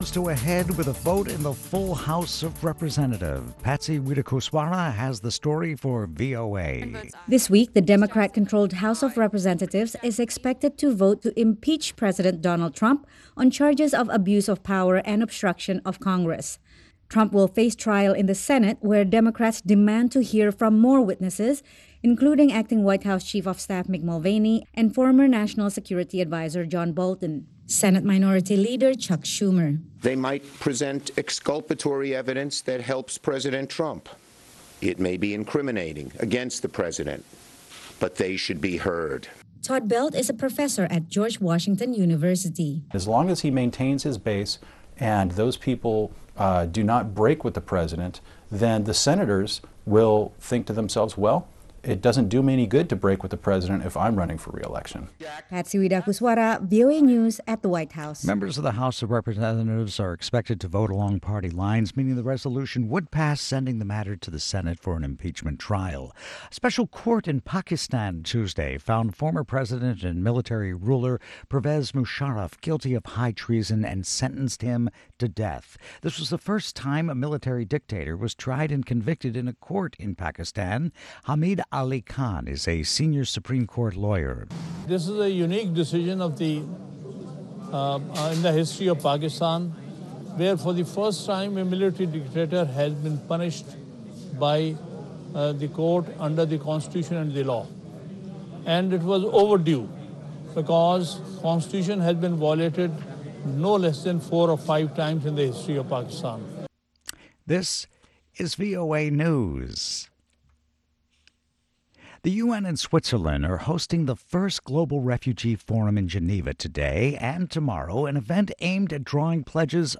To ahead with a vote in the full House of Representatives. Patsy Widakuswara has the story for VOA. This week, the Democrat-controlled House of Representatives is expected to vote to impeach President Donald Trump on charges of abuse of power and obstruction of Congress. Trump will face trial in the Senate, where Democrats demand to hear from more witnesses, including acting White House Chief of Staff Mick Mulvaney and former National Security Advisor John Bolton. Senate Minority Leader Chuck Schumer. They might present exculpatory evidence that helps President Trump. It may be incriminating against the president, but they should be heard. Todd Belt is a professor at George Washington University. As long as he maintains his base and those people do not break with the president, then the senators will think to themselves, well, it doesn't do me any good to break with the president if I'm running for re-election. Patsy Widakuswara, VOA News at the White House. Members of the House of Representatives are expected to vote along party lines, meaning the resolution would pass, sending the matter to the Senate for an impeachment trial. A special court in Pakistan Tuesday found former president and military ruler Pervez Musharraf guilty of high treason and sentenced him to death. This was the first time a military dictator was tried and convicted in a court in Pakistan. Hamid Ali Khan is a senior Supreme Court lawyer. This is a unique decision of in the history of Pakistan, where for the first time a military dictator has been punished by the court under the constitution and the law. And it was overdue because constitution has been violated no less than 4 or 5 times in the history of Pakistan. This is VOA News. The UN and Switzerland are hosting the first Global Refugee Forum in Geneva today and tomorrow, an event aimed at drawing pledges